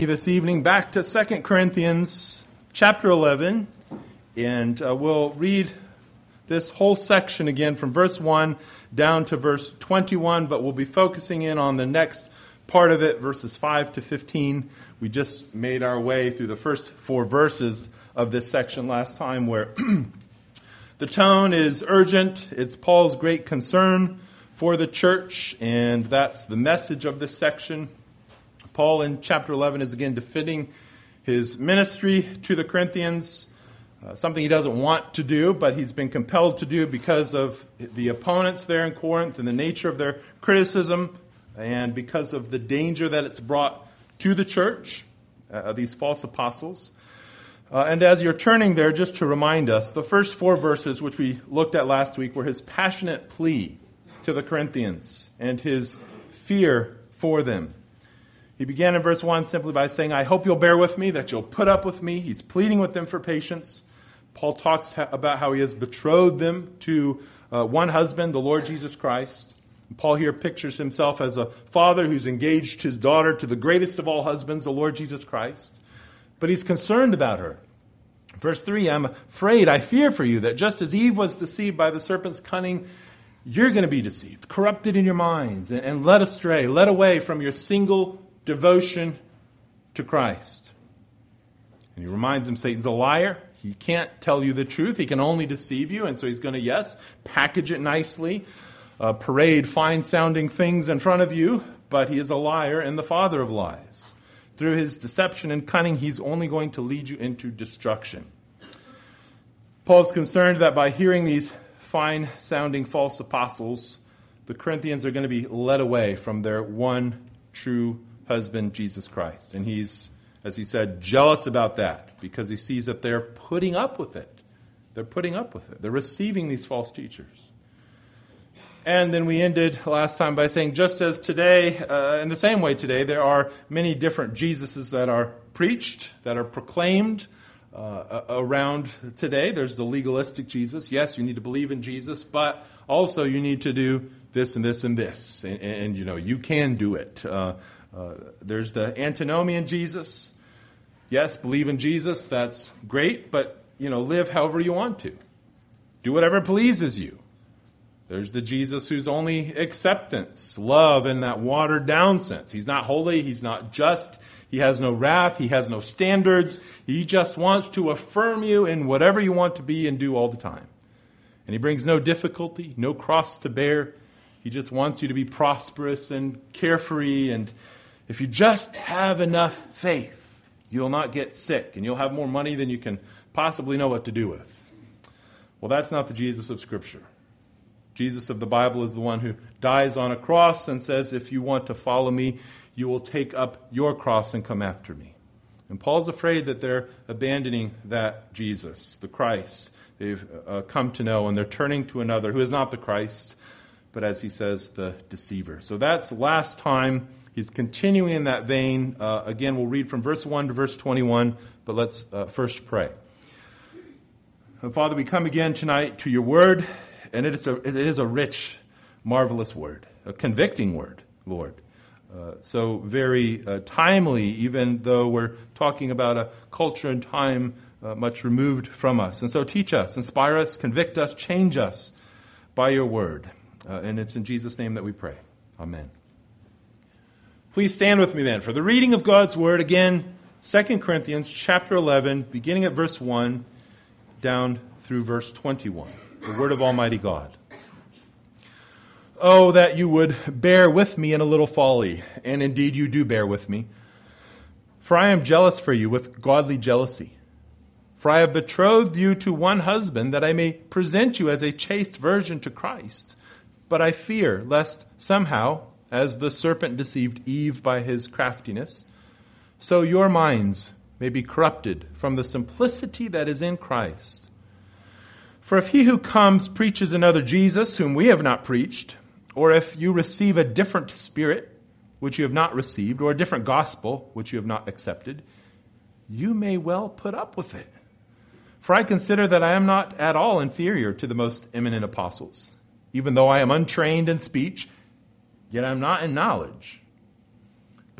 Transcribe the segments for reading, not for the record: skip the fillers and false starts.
This evening back to 2 Corinthians chapter 11, and we'll read this whole section again from verse 1 down to verse 21, but we'll be focusing in on the next part of it, verses 5 to 15. We just made our way through the first 4 verses of this section last time, where the tone is urgent. It's Paul's great concern for the church, and that's the message of this section. Paul in chapter 11 is again defending his ministry to the Corinthians, something he doesn't want to do, but he's been compelled to do because of the opponents there in Corinth and the nature of their criticism, and because of the danger that it's brought to the church, these false apostles. And as you're turning there, just to remind us, the first 4 verses, which we looked at last week, were his passionate plea to the Corinthians and his fear for them. He began in verse 1 simply by saying, I hope you'll bear with me, that you'll put up with me. He's pleading with them for patience. Paul talks about how he has betrothed them to one husband, the Lord Jesus Christ. And Paul here pictures himself as a father who's engaged his daughter to the greatest of all husbands, the Lord Jesus Christ. But he's concerned about her. Verse 3, I'm afraid, I fear for you, that just as Eve was deceived by the serpent's cunning, you're going to be deceived, corrupted in your minds, and led astray, led away from your single devotion to Christ. And he reminds him Satan's a liar. He can't tell you the truth. He can only deceive you. And so he's going to, package it nicely, parade fine-sounding things in front of you, but he is a liar and the father of lies. Through his deception and cunning, he's only going to lead you into destruction. Paul's concerned that by hearing these fine-sounding false apostles, the Corinthians are going to be led away from their one true husband, Jesus Christ. And he's, as he said, jealous about that because he sees that they're putting up with it. They're putting up with it. They're receiving these false teachers. And then we ended last time by saying, just as today, in the same way today, there are many different Jesuses that are preached, that are proclaimed around today. There's the legalistic Jesus. Yes, you need to believe in Jesus, but also you need to do this and this and this. And you can do it. There's the antinomian Jesus. Yes, believe in Jesus. That's great, but, live however you want to. Do whatever pleases you. There's the Jesus who's only acceptance, love in that watered down sense. He's not holy. He's not just. He has no wrath. He has no standards. He just wants to affirm you in whatever you want to be and do all the time. And he brings no difficulty, no cross to bear. He just wants you to be prosperous and carefree. And if you just have enough faith, you'll not get sick and you'll have more money than you can possibly know what to do with. Well, that's not the Jesus of Scripture. Jesus of the Bible is the one who dies on a cross and says, if you want to follow me, you will take up your cross and come after me. And Paul's afraid that they're abandoning that Jesus, the Christ, they've come to know, and they're turning to another who is not the Christ, but as he says, the deceiver. So that's last time. He's continuing in that vein. Again, we'll read from verse 1 to verse 21, but let's first pray. Father, we come again tonight to your word, and it is a rich, marvelous word, a convicting word, Lord. So very timely, even though we're talking about a culture and time much removed from us. And so teach us, inspire us, convict us, change us by your word. And it's in Jesus' name that we pray. Amen. Please stand with me then for the reading of God's word. Again, 2 Corinthians chapter 11, beginning at verse 1, down through verse 21. The word of Almighty God. Oh, that you would bear with me in a little folly, and indeed you do bear with me. For I am jealous for you with godly jealousy. For I have betrothed you to one husband, that I may present you as a chaste virgin to Christ. But I fear, lest somehow, as the serpent deceived Eve by his craftiness, so your minds may be corrupted from the simplicity that is in Christ. For if he who comes preaches another Jesus, whom we have not preached, or if you receive a different spirit, which you have not received, or a different gospel, which you have not accepted, you may well put up with it. For I consider that I am not at all inferior to the most eminent apostles, even though I am untrained in speech, yet I am not in knowledge.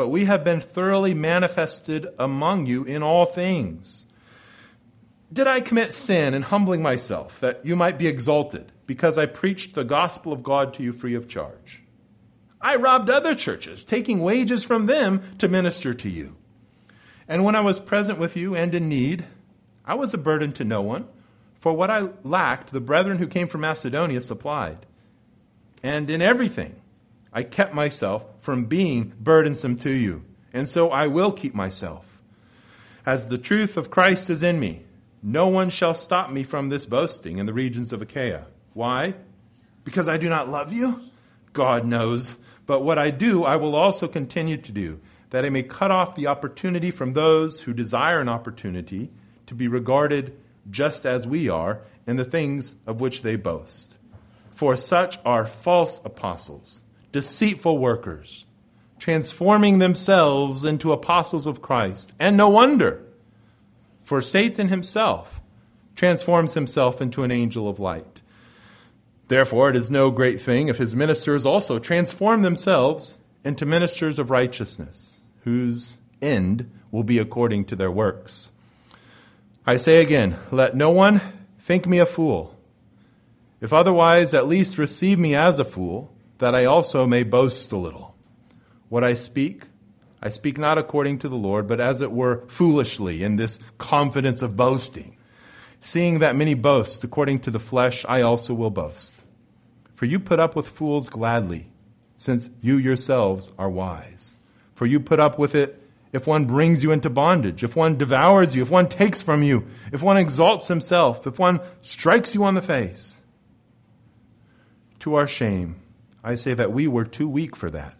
but we have been thoroughly manifested among you in all things. Did I commit sin in humbling myself, that you might be exalted, because I preached the gospel of God to you free of charge? I robbed other churches, taking wages from them to minister to you. And when I was present with you and in need, I was a burden to no one, for what I lacked, the brethren who came from Macedonia supplied. And in everything, I kept myself from being burdensome to you, and so I will keep myself. As the truth of Christ is in me, no one shall stop me from this boasting in the regions of Achaia. Why? Because I do not love you? God knows. But what I do, I will also continue to do, that I may cut off the opportunity from those who desire an opportunity to be regarded just as we are in the things of which they boast. For such are false apostles, deceitful workers, transforming themselves into apostles of Christ. And no wonder, for Satan himself transforms himself into an angel of light. Therefore, it is no great thing if his ministers also transform themselves into ministers of righteousness, whose end will be according to their works. I say again, let no one think me a fool. If otherwise, at least receive me as a fool, that I also may boast a little. What I speak not according to the Lord, but as it were foolishly, in this confidence of boasting. Seeing that many boast according to the flesh, I also will boast. For you put up with fools gladly, since you yourselves are wise. For you put up with it if one brings you into bondage, if one devours you, if one takes from you, if one exalts himself, if one strikes you on the face. To our shame, I say that we were too weak for that.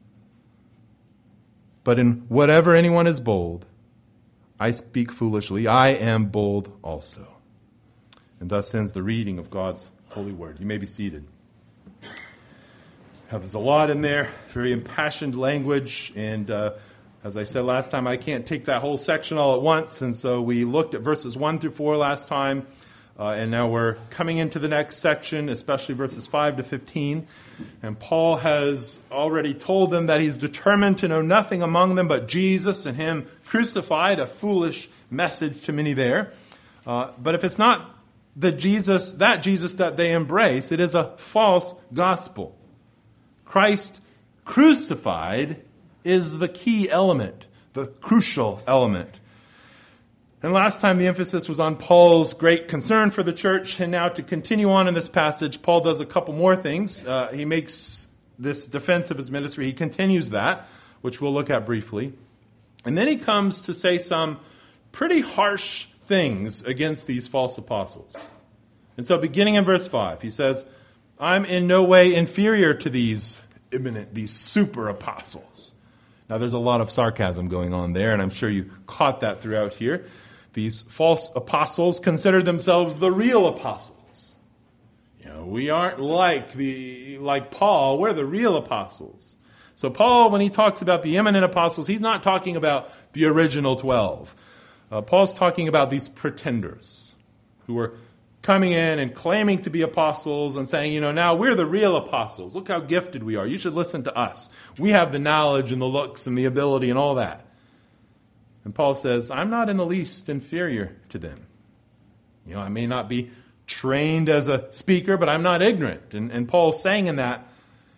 But in whatever anyone is bold, I speak foolishly. I am bold also. And thus ends the reading of God's holy word. You may be seated. Now, there's a lot in there, very impassioned language, and as I said last time, I can't take that whole section all at once, and so we looked at verses 1 through 4 last time, and now we're coming into the next section, especially verses 5 to 15, and Paul has already told them that he's determined to know nothing among them but Jesus and him crucified, a foolish message to many there. But if it's not that Jesus that they embrace, it is a false gospel. Christ crucified is the key element, the crucial element. And last time the emphasis was on Paul's great concern for the church, and now to continue on in this passage, Paul does a couple more things. He makes this defense of his ministry. He continues that, which we'll look at briefly. And then he comes to say some pretty harsh things against these false apostles. And so beginning in verse 5, he says, I'm in no way inferior to these super apostles. Now there's a lot of sarcasm going on there, and I'm sure you caught that throughout here. These false apostles consider themselves the real apostles. You know, we aren't like Paul, we're the real apostles. So Paul, when he talks about the eminent apostles, he's not talking about the original 12. Paul's talking about these pretenders who were coming in and claiming to be apostles and saying, now we're the real apostles. Look how gifted we are. You should listen to us. We have the knowledge and the looks and the ability and all that. And Paul says, I'm not in the least inferior to them. I may not be trained as a speaker, but I'm not ignorant. And Paul's saying in that,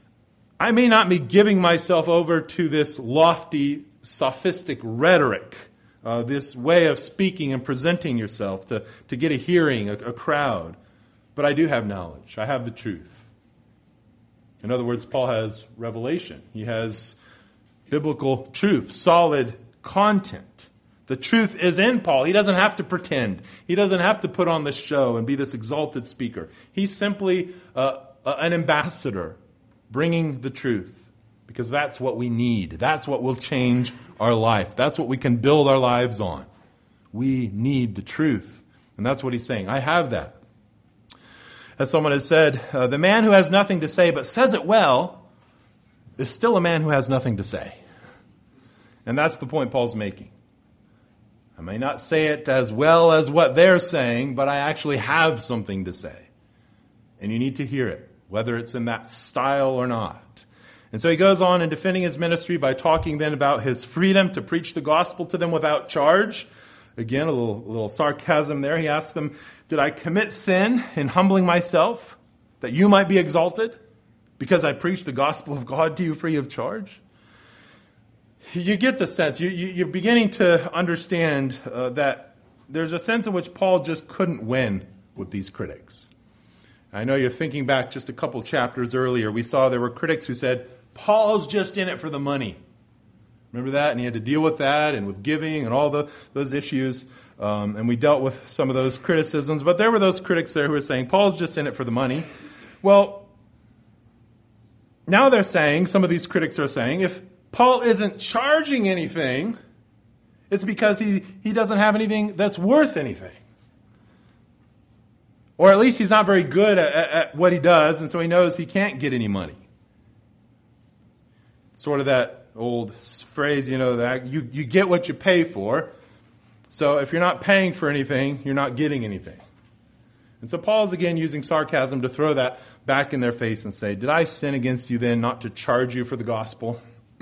I may not be giving myself over to this lofty, sophistic rhetoric, this way of speaking and presenting yourself to get a hearing, a crowd. But I do have knowledge. I have the truth. In other words, Paul has revelation. He has biblical truth, solid content. The truth is in Paul. He doesn't have to pretend. He doesn't have to put on this show and be this exalted speaker. He's simply an ambassador bringing the truth, because that's what we need. That's what will change our life. That's what we can build our lives on. We need the truth. And that's what he's saying. I have that. As someone has said, the man who has nothing to say but says it well is still a man who has nothing to say. And that's the point Paul's making. I may not say it as well as what they're saying, but I actually have something to say. And you need to hear it, whether it's in that style or not. And so he goes on in defending his ministry by talking then about his freedom to preach the gospel to them without charge. Again, a little sarcasm there. He asks them, did I commit sin in humbling myself that you might be exalted because I preach the gospel of God to you free of charge? You get the sense, you're beginning to understand that there's a sense in which Paul just couldn't win with these critics. I know you're thinking back just a couple chapters earlier. We saw there were critics who said, Paul's just in it for the money. Remember that? And he had to deal with that and with giving and all those issues. And we dealt with some of those criticisms. But there were those critics there who were saying, Paul's just in it for the money. Well, now they're saying, some of these critics are saying, if Paul isn't charging anything, it's because he doesn't have anything that's worth anything. Or at least he's not very good at what he does, and so he knows he can't get any money. Sort of that old phrase, that you get what you pay for. So if you're not paying for anything, you're not getting anything. And so Paul's again using sarcasm to throw that back in their face and say, did I sin against you then not to charge you for the gospel?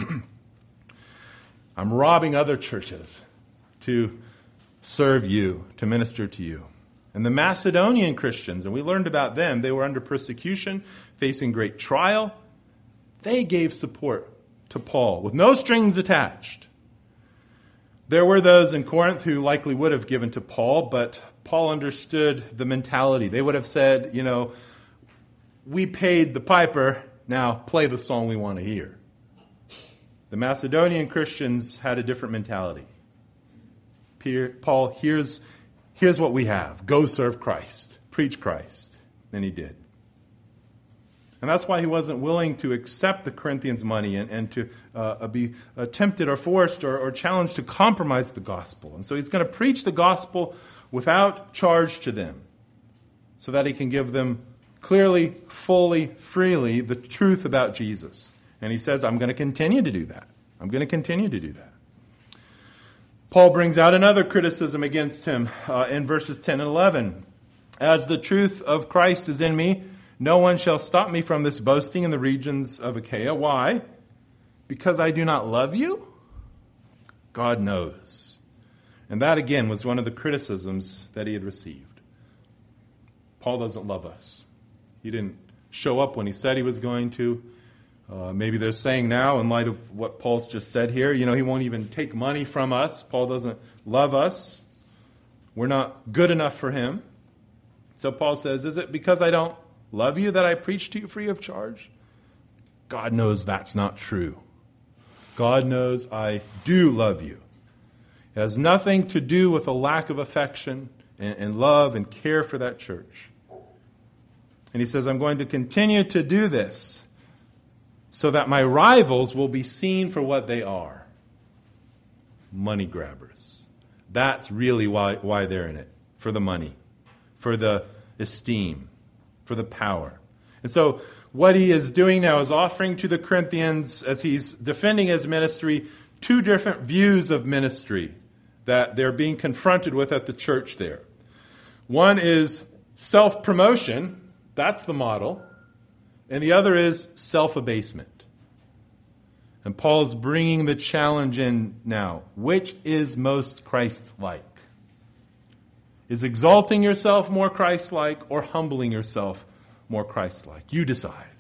I'm robbing other churches to serve you, to minister to you. And the Macedonian Christians, and we learned about them, they were under persecution, facing great trial. They gave support to Paul with no strings attached. There were those in Corinth who likely would have given to Paul, but Paul understood the mentality. They would have said, we paid the piper, now play the song we want to hear. The Macedonian Christians had a different mentality. Paul, here's what we have. Go serve Christ. Preach Christ. And he did. And that's why he wasn't willing to accept the Corinthians' money and to be tempted or forced or challenged to compromise the gospel. And so he's going to preach the gospel without charge to them so that he can give them clearly, fully, freely the truth about Jesus. And he says, I'm going to continue to do that. I'm going to continue to do that. Paul brings out another criticism against him in verses 10 and 11. As the truth of Christ is in me, no one shall stop me from this boasting in the regions of Achaia. Why? Because I do not love you? God knows. And that, again, was one of the criticisms that he had received. Paul doesn't love us. He didn't show up when he said he was going to. Maybe they're saying now, in light of what Paul's just said here, he won't even take money from us. Paul doesn't love us. We're not good enough for him. So Paul says, is it because I don't love you that I preach to you free of charge? God knows that's not true. God knows I do love you. It has nothing to do with a lack of affection and love and care for that church. And he says, I'm going to continue to do this so that my rivals will be seen for what they are. Money grabbers. That's really why they're in it. For the money. For the esteem. For the power. And so what he is doing now is offering to the Corinthians, as he's defending his ministry, two different views of ministry that they're being confronted with at the church there. One is self-promotion. That's the model. And the other is self-abasement. And Paul's bringing the challenge in now. Which is most Christ-like? Is exalting yourself more Christ-like or humbling yourself more Christ-like? You decide.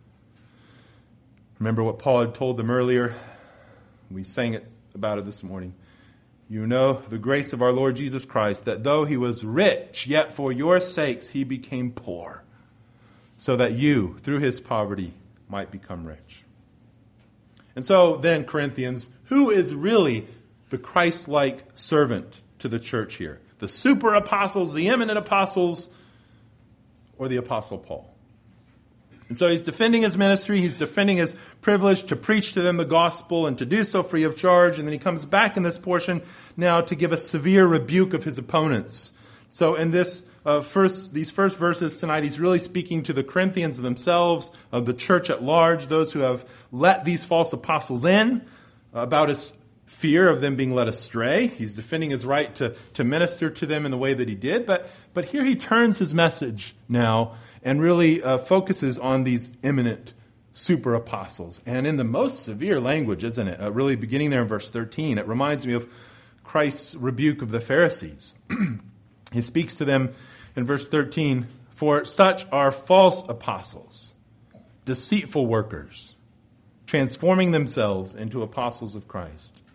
Remember what Paul had told them earlier? We sang about it this morning. You know the grace of our Lord Jesus Christ, that though he was rich, yet for your sakes he became poor, so that you, through his poverty, might become rich. And so then, Corinthians, who is really the Christ-like servant to the church here? The super apostles, the eminent apostles, or the Apostle Paul? And so he's defending his ministry, he's defending his privilege to preach to them the gospel and to do so free of charge. And then he comes back in this portion now to give a severe rebuke of his opponents. So in these first verses tonight, he's really speaking to the Corinthians themselves, of the church at large, those who have let these false apostles in, about his fear of them being led astray. He's defending his right to minister to them in the way that he did. But here he turns his message now and really focuses on these eminent super apostles. And in the most severe language, isn't it? Really beginning there in verse 13, it reminds me of Christ's rebuke of the Pharisees. He speaks to them in verse 13, "For such are false apostles, deceitful workers, transforming themselves into apostles of Christ."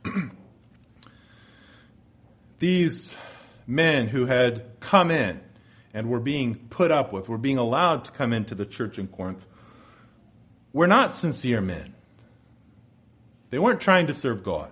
These men who had come in and were being put up with, were being allowed to come into the church in Corinth, were not sincere men. They weren't trying to serve God.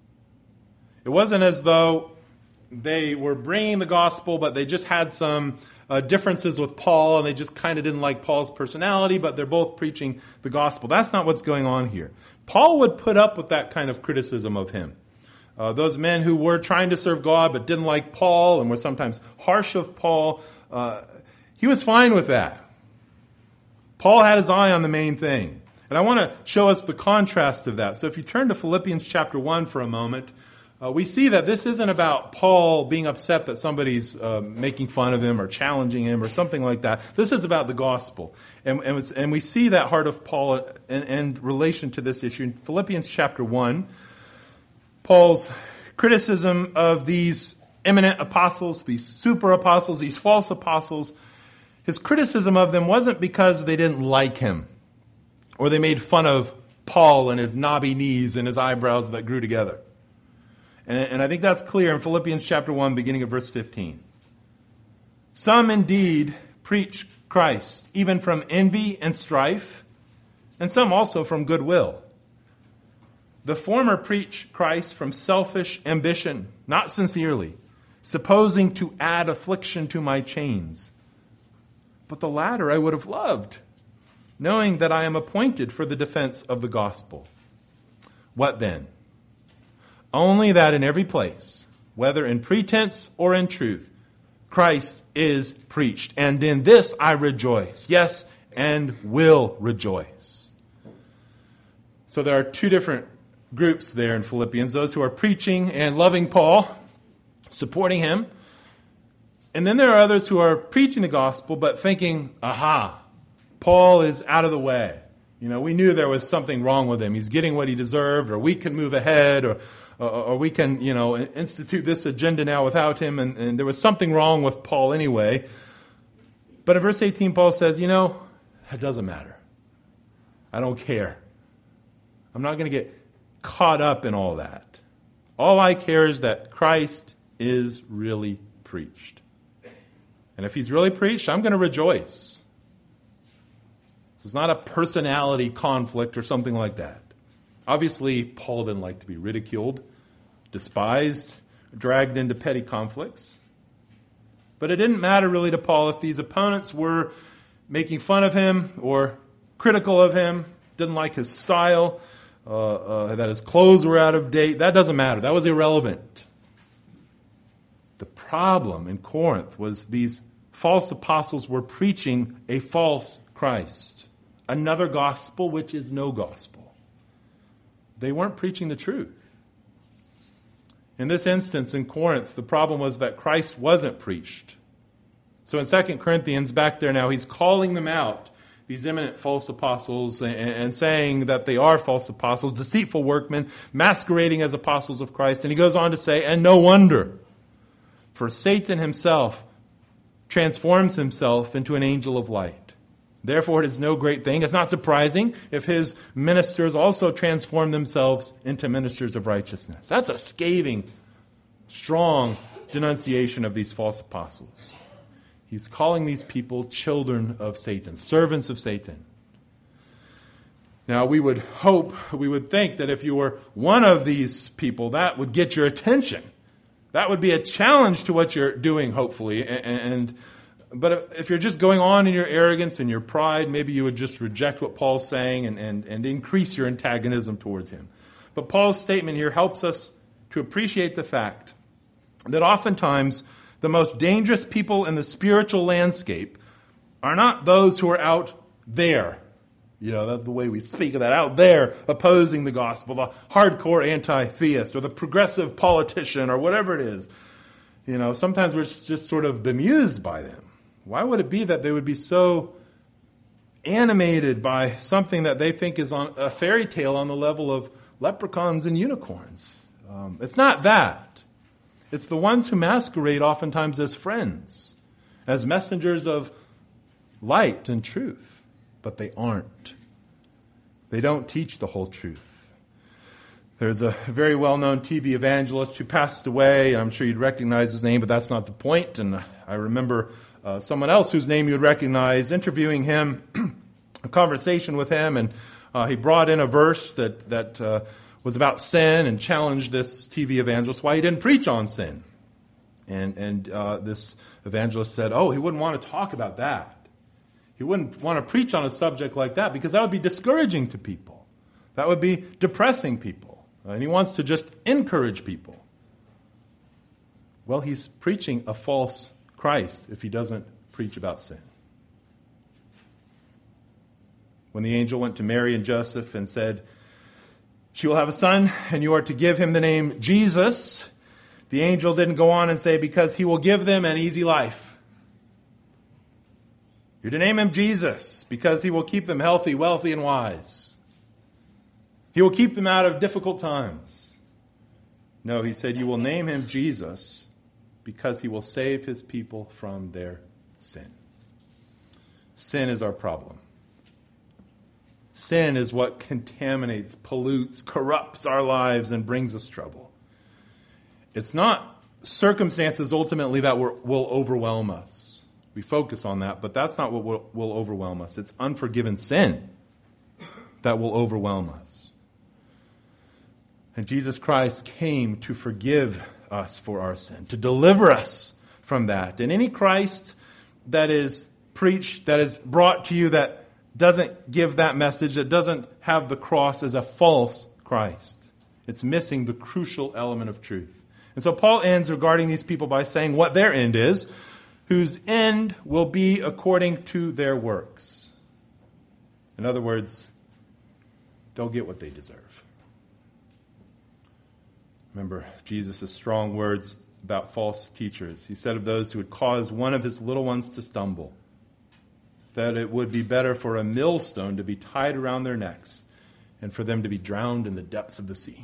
It wasn't as though they were bringing the gospel, but they just had some differences with Paul, and they just kind of didn't like Paul's personality, but they're both preaching the gospel. That's not what's going on here. Paul would put up with that kind of criticism of him. Those men who were trying to serve God but didn't like Paul and were sometimes harsh of Paul, he was fine with that. Paul had his eye on the main thing. And I want to show us the contrast of that. So if you turn to Philippians chapter 1 for a moment, we see that this isn't about Paul being upset that somebody's making fun of him or challenging him or something like that. This is about the gospel. And we see that heart of Paul in relation to this issue. In Philippians chapter 1, Paul's criticism of these eminent apostles, these super apostles, these false apostles, his criticism of them wasn't because they didn't like him or they made fun of Paul and his knobby knees and his eyebrows that grew together. And I think that's clear in Philippians chapter 1, beginning of verse 15. "Some indeed preach Christ, even from envy and strife, and some also from goodwill. The former preach Christ from selfish ambition, not sincerely, supposing to add affliction to my chains. But the latter I would have loved, knowing that I am appointed for the defense of the gospel. What then? Only that in every place, whether in pretense or in truth, Christ is preached. And in this I rejoice, yes, and will rejoice." So there are two different groups there in Philippians. Those who are preaching and loving Paul, supporting him. And then there are others who are preaching the gospel but thinking, Paul is out of the way. We knew there was something wrong with him. He's getting what he deserved, or we can move ahead, or we can, institute this agenda now without him. And there was something wrong with Paul anyway. But in verse 18, Paul says, it doesn't matter. I don't care. I'm not going to get caught up in all that. All I care is that Christ is really preached. And if he's really preached, I'm going to rejoice. So it's not a personality conflict or something like that. Obviously, Paul didn't like to be ridiculed, despised, dragged into petty conflicts. But it didn't matter really to Paul if these opponents were making fun of him or critical of him, didn't like his style, that his clothes were out of date. That doesn't matter. That was irrelevant. The problem in Corinth was these false apostles were preaching a false Christ, another gospel which is no gospel. They weren't preaching the truth. In this instance, in Corinth, the problem was that Christ wasn't preached. So in 2 Corinthians, back there now, he's calling them out, these eminent false apostles, and saying that they are false apostles, deceitful workmen, masquerading as apostles of Christ. And he goes on to say, and no wonder, for Satan himself transforms himself into an angel of light. Therefore, it is no great thing. It's not surprising if his ministers also transform themselves into ministers of righteousness. That's a scathing, strong denunciation of these false apostles. He's calling these people children of Satan, servants of Satan. Now, we would think that if you were one of these people, that would get your attention. That would be a challenge to what you're doing, hopefully. But if you're just going on in your arrogance and your pride, maybe you would just reject what Paul's saying and increase your antagonism towards him. But Paul's statement here helps us to appreciate the fact that oftentimes the most dangerous people in the spiritual landscape are not those who are out there. That's the way we speak of that, out there opposing the gospel, the hardcore anti-theist or the progressive politician or whatever it is. Sometimes we're just sort of bemused by them. Why would it be that they would be so animated by something that they think is on a fairy tale on the level of leprechauns and unicorns. It's not that. It's the ones who masquerade oftentimes as friends, as messengers of light and truth, but they aren't. They don't teach the whole truth. There's a very well-known TV evangelist who passed away. I'm sure you'd recognize his name, but that's not the point. And I remember someone else whose name you'd recognize, interviewing him, a conversation with him, and he brought in a verse that was about sin and challenged this TV evangelist why he didn't preach on sin. And this evangelist said, he wouldn't want to talk about that. He wouldn't want to preach on a subject like that because that would be discouraging to people. That would be depressing people. And he wants to just encourage people. Well, he's preaching a false Christ if he doesn't preach about sin. When the angel went to Mary and Joseph and said, "She will have a son, and you are to give him the name Jesus," the angel didn't go on and say, "because he will give them an easy life." You're to name him Jesus because he will keep them healthy, wealthy, and wise. He will keep them out of difficult times. No, he said, you will name him Jesus because he will save his people from their sin. Sin is our problem. Sin is what contaminates, pollutes, corrupts our lives, and brings us trouble. It's not circumstances ultimately that will overwhelm us. We focus on that, but that's not what will overwhelm us. It's unforgiven sin that will overwhelm us. And Jesus Christ came to forgive us for our sin, to deliver us from that. And any Christ that is preached, that is brought to you that doesn't give that message, that doesn't have the cross, is a false Christ. It's missing the crucial element of truth. And so Paul ends regarding these people by saying what their end is, whose end will be according to their works. In other words, they'll get what they deserve. Remember Jesus' strong words about false teachers. He said of those who would cause one of his little ones to stumble, that it would be better for a millstone to be tied around their necks and for them to be drowned in the depths of the sea.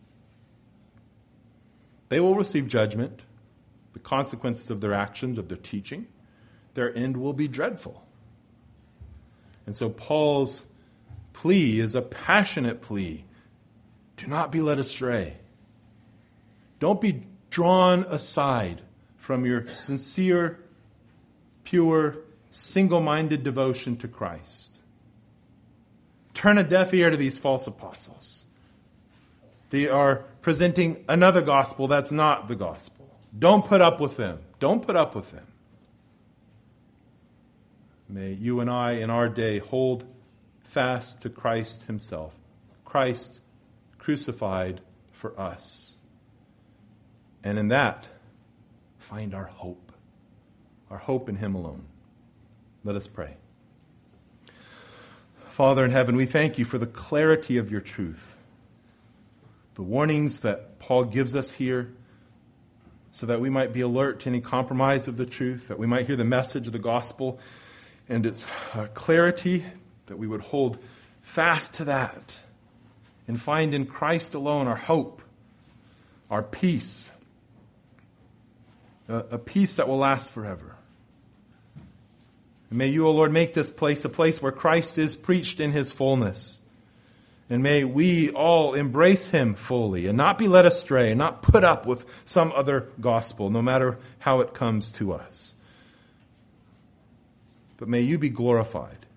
They will receive judgment, the consequences of their actions, of their teaching. Their end will be dreadful. And so Paul's plea is a passionate plea. Do not be led astray. Don't be drawn aside from your sincere, pure, single-minded devotion to Christ. Turn a deaf ear to these false apostles. They are presenting another gospel that's not the gospel. Don't put up with them. Don't put up with them. May you and I in our day hold fast to Christ himself. Christ crucified for us. And in that, find our hope. Our hope in him alone. Let us pray. Father in heaven, we thank you for the clarity of your truth. The warnings that Paul gives us here, so that we might be alert to any compromise of the truth, that we might hear the message of the gospel and its clarity, that we would hold fast to that and find in Christ alone our hope, our peace, a peace that will last forever. And may you, O Lord, make this place a place where Christ is preached in his fullness. And may we all embrace him fully and not be led astray and not put up with some other gospel, no matter how it comes to us. But may you be glorified